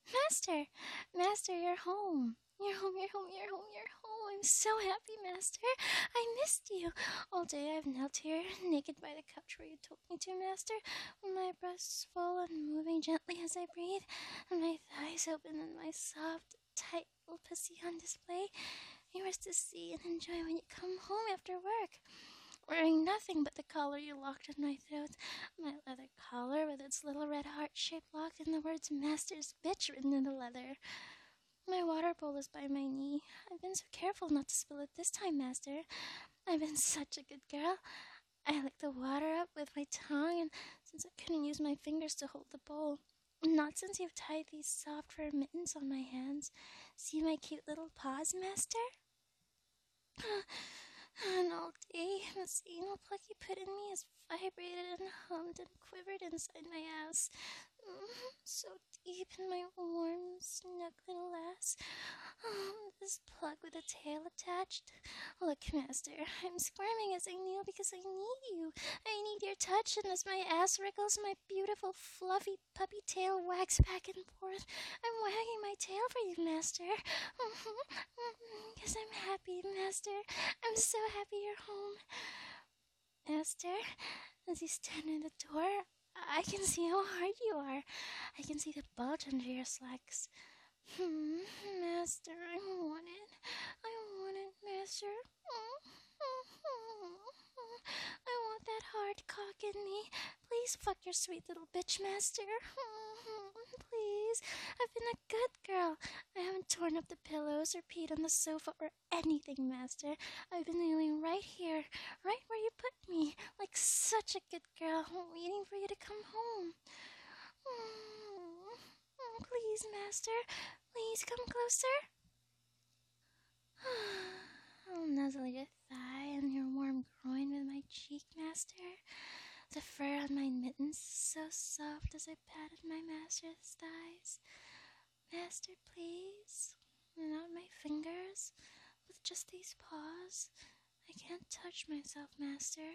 Master! Master, you're home! You're home, you're home, you're home, you're home! I'm so happy, Master! I missed you! All day I've knelt here, naked by the couch where you told me to, Master, with my breasts full and moving gently as I breathe, and my thighs open and my soft, tight little pussy on display. Yours to see and enjoy when you come home after work. Wearing nothing but the collar you locked in my throat, my leather collar with its little red heart-shaped lock and the words Master's Bitch written in the leather. My water bowl is by my knee. I've been so careful not to spill it this time, Master. I've been such a good girl. I licked the water up with my tongue, and since I couldn't use my fingers to hold the bowl, not since you've tied these soft fur mittens on my hands. See my cute little paws, Master? And all day, the anal plug you put in me has vibrated and hummed and quivered inside my ass. So deep in my warm, snug little ass. This plug with a tail attached. Look, Master, I'm squirming as I kneel because I need you. I need your touch, and as my ass wriggles, my beautiful, fluffy puppy tail wags back and forth. I'm wagging my tail for you, Master. Because I'm happy, Master. I'm so happy you're home. Master, as you stand in the door, I can see how hard you are. I can see the bulge under your slacks. Master, I want it. I want it, Master. I want that hard cock in me. Please fuck your sweet little bitch, Master. Please. I've been a good girl. I haven't torn up the pillows or peed on the sofa or anything, Master. I've been kneeling right here, right where you put me, like such a good girl, waiting for you to come home. Please, Master. Please come closer. I'll nuzzle your thigh and your warm groin with my cheek, Master. The fur on my mittens so soft as I patted my master's thighs. Master, please. Not my fingers. With just these paws. I can't touch myself, Master.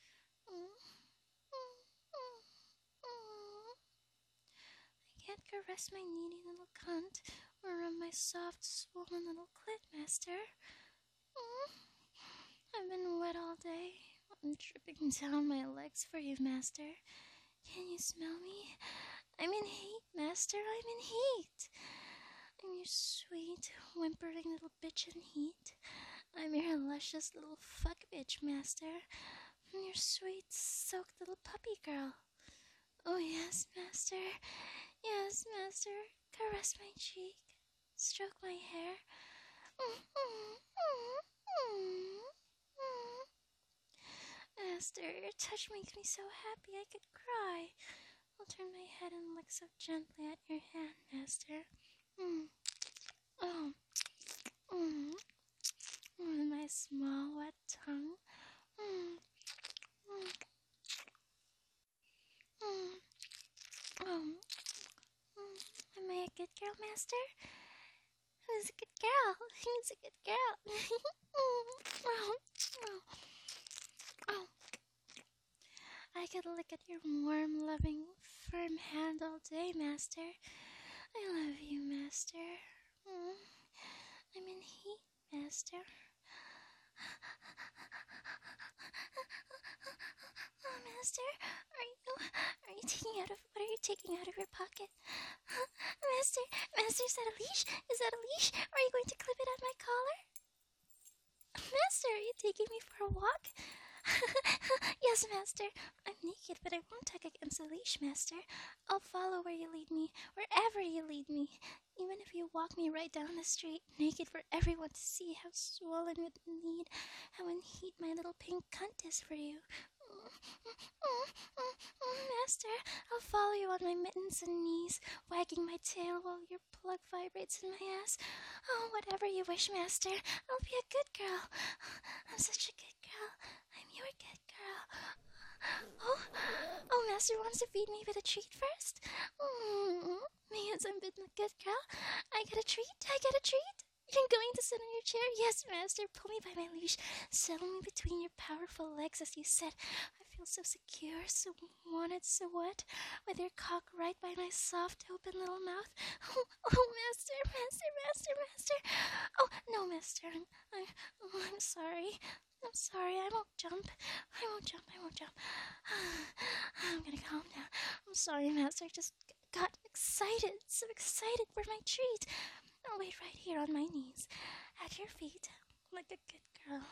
I can't caress my needy little cunt or rub my soft, swollen little clit, Master. I've been wet all day. I'm dripping down my legs for you, Master. Can you smell me? I'm in heat, Master. I'm in heat. I'm your sweet, whimpering little bitch in heat. I'm your luscious little fuck bitch, Master. I'm your sweet, soaked little puppy girl. Oh, yes, Master. Yes, Master. Caress my cheek. Stroke my hair. Master, your touch makes me so happy I could cry. I'll turn my head and look so gently at your hand, Master. My small wet tongue. Am I a good girl, Master? Who's a good girl? Who's a good girl? I could look at your warm, loving, firm hand all day, Master. I love you, Master. I'm in heat, Master. Oh, Master, are you taking out of what are you taking out of your pocket? Master, is that a leash? Is that a leash? Are you going to clip it on my collar? Master, are you taking me for a walk? Yes, Master. I'm naked, but I won't tug against the leash, Master. I'll follow where you lead me, wherever you lead me. Even if you walk me right down the street, naked for everyone to see how swollen with need, how in heat my little pink cunt is for you. Master, I'll follow you on my mittens and knees, wagging my tail while your plug vibrates in my ass. Oh, whatever you wish, Master. I'll be a good girl. I'm such a good girl. I'm your good girl. Oh, Master wants to feed me with a treat first? Because I'm been a good girl. I get a treat? You're going to sit in your chair? Yes, Master. Pull me by my leash. Settle me between your powerful legs as you said. I feel so secure, so wanted, so wet, with your cock right by my soft, open little mouth. Oh, master, master, master, master. Oh, no, master, I'm sorry. I'm sorry, I won't jump. I won't jump, I won't jump. I'm gonna calm down. I'm sorry, master, I just got excited, so excited for my treat. I'll wait right here on my knees, at your feet, like a good girl.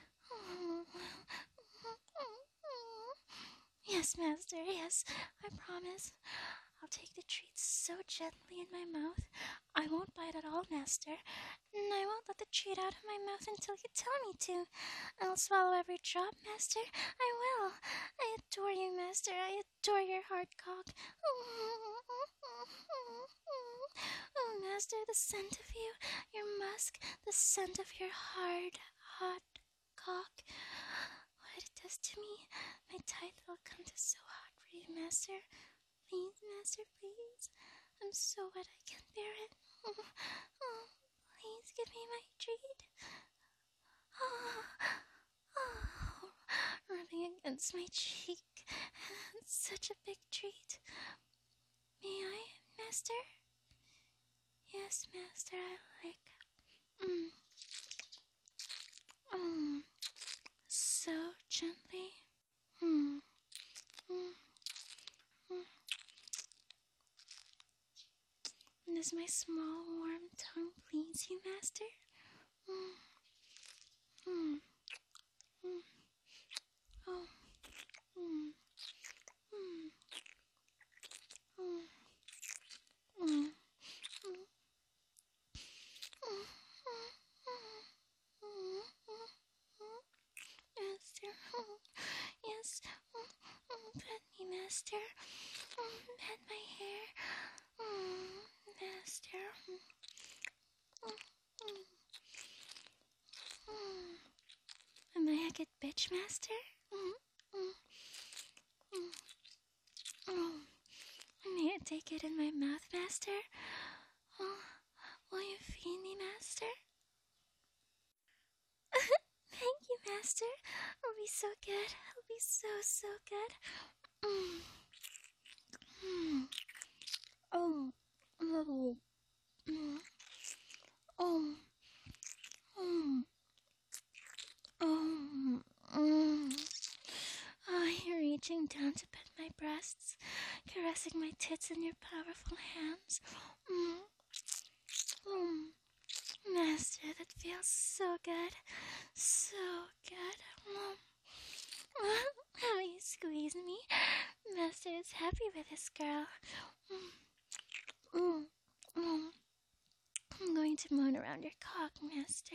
Yes, master, yes, I promise. I'll take the treat so gently in my mouth. I won't bite at all, master, and I won't let the treat out of my mouth until you tell me to. I'll swallow every drop, master. I will. I adore you, master. I adore your hard cock. Oh, master, the scent of you, your musk, the scent of your hard, hot cock. What it does to me, my tithe will come to so hot for you, master. Please, master, please. I'm so wet I can't bear it. Please give me my treat. Rubbing against my cheek. Such a big treat. May I, master? Yes, master, I like. So gently. Does my small warm tongue please you, master? Oh. Master, yes, pet me, master. Pet my hair, master. Am I a good bitch, master? May I take it in my mouth, master? Will you feed me, master? Thank you, master. I'll be so good. I'll be so, so good. You're reaching down to pet my breasts, caressing my tits in your powerful hands. Master, that feels so good. So good. How you squeeze me. Master is happy with this girl. I'm going to moan around your cock, master.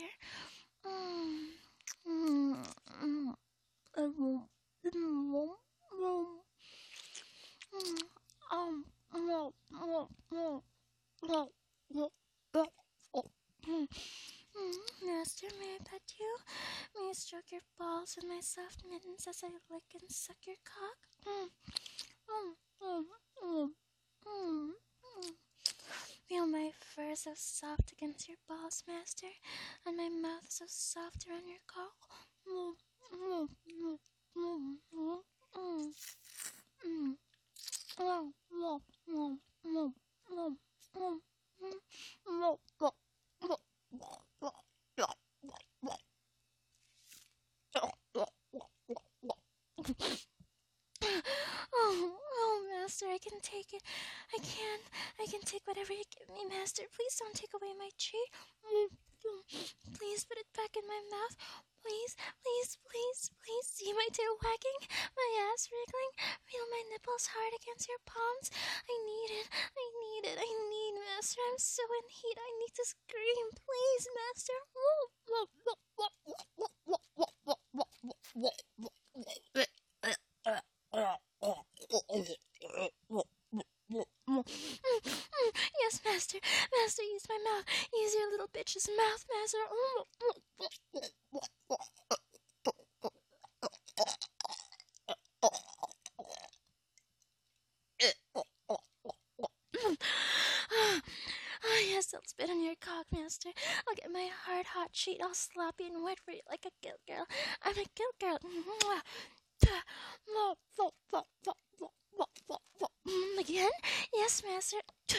Master, may I pet you? May I stroke your balls with my soft mittens as I lick and suck your cock? Feel my fur so soft against your balls, master, and my mouth so soft around your cock. Master, I can take it. I can take whatever you give me, master. Please don't take away my treat. Please put it back in my mouth. Please, please, please, please. See my tail wagging, my ass wriggling. Feel my nipples hard against your palms. I need it. I need it. I need, master. I'm so in heat. I need to scream. Please, master. Yes, master. Master, use my mouth. Use your little bitch's mouth, master. Yes, I'll spit on your cock, master. I'll get my hard, hot sheet all sloppy and wet for you like a guilt girl. I'm a guilt girl. Again? Yes, master.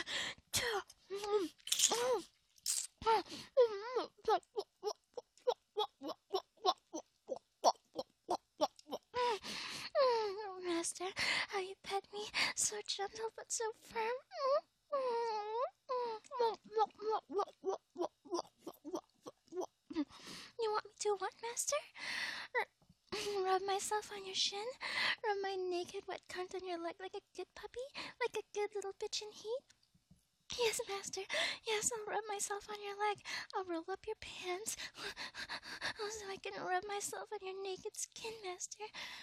Master, how you pet me, so gentle but so firm. You want me to what, master? Rub myself on your shin? Rub my naked wet cunt on your leg like a good puppy? Like a good little bitch in heat? Yes, master. Yes, I'll rub myself on your leg. I'll roll up your pants so I can rub myself on your naked skin, master.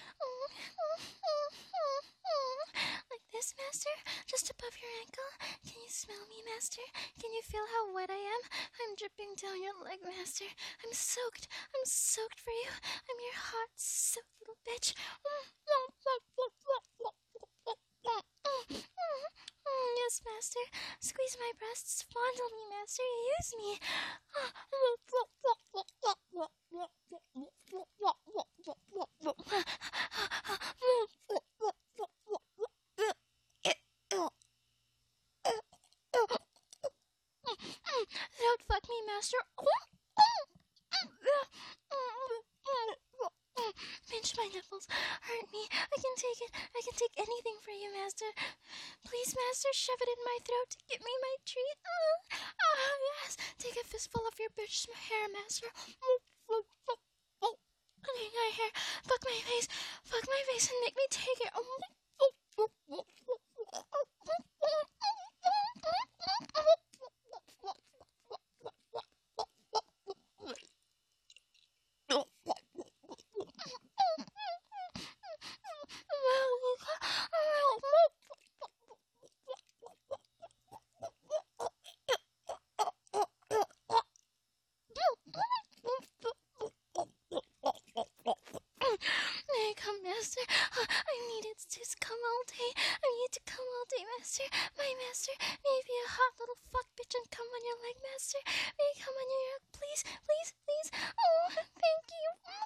Like this, master? Just above your ankle? Can you smell me, master? Can you feel how wet I am? I'm dripping down your leg, master. I'm soaked. I'm soaked for you. I'm your hot, soaked little bitch. Yes, master. Squeeze my breasts. Fondle me, master. Use me. Don't fuck me, master. Pinch my nipples. Hurt me. I can take it. I can take anything for you, master. Please, master, shove it in my throat to get me my treat. Yes. Take a fistful of your bitch's hair, master. Take my hair. Fuck my face. Fuck my face and make me take it. May I come, master? I need it to come all day. I need to come all day, master. My master, may I be a hot little fuck bitch and come on your leg, master? May I come on your leg, please, please, please? Oh, thank you.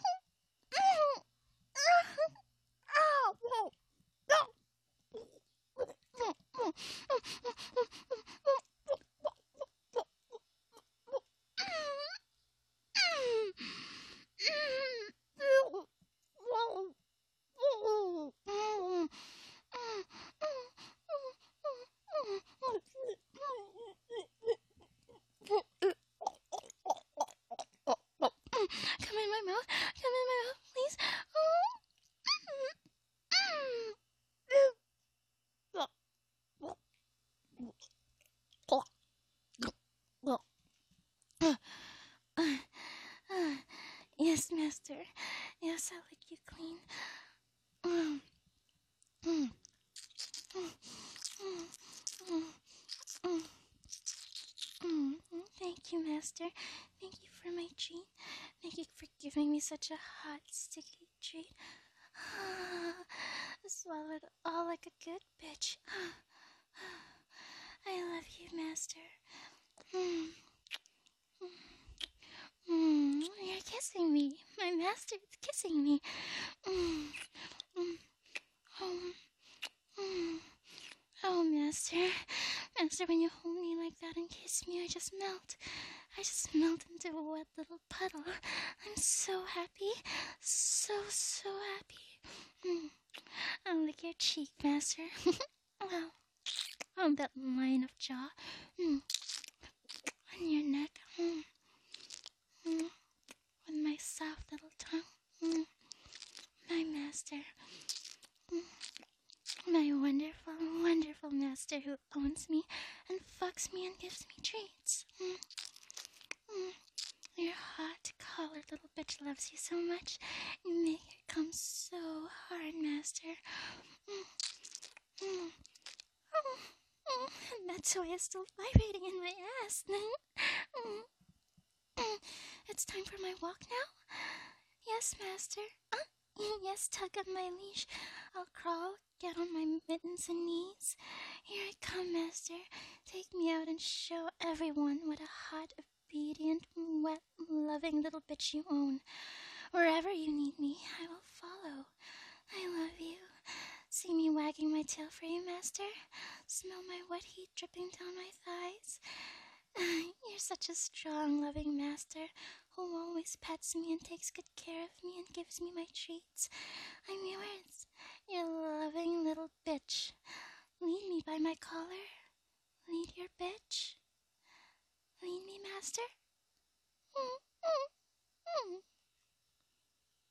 Come in my mouth. Come in my mouth, please. Yes, master. Yes, I'll lick you clean. Thank you, master. Thank you for my treat. Thank you for giving me such a hot, sticky treat. Swallowed all like a good bitch. I love you, master. You're kissing me. My master is kissing me. Oh, master. Master, when you hold me like that and kiss me, I just melt. I just melt into a wet little puddle. I'm so happy. So happy. I'll lick your cheek, master. On that line of jaw. On your neck. With my soft little tongue. My master. My wonderful, wonderful master who owns me and fucks me and gives me treats. Your hot, collared little bitch loves you so much. You make it come so hard, master. And that's why it's still vibrating in my ass. It's time for my walk now? Yes, master. Yes, tug on my leash. I'll crawl, get on my mittens and knees. Here I come, master. Take me out and show everyone what a hot, obedient, wet, loving little bitch you own. Wherever you need me, I will follow. I love you. See me wagging my tail for you, Master? Smell my wet heat dripping down my thighs? You're such a strong, loving master who always pets me and takes good care of me and gives me my treats. I'm yours, you loving little bitch. Lead me by my collar. Lead your bitch. Lead me, master.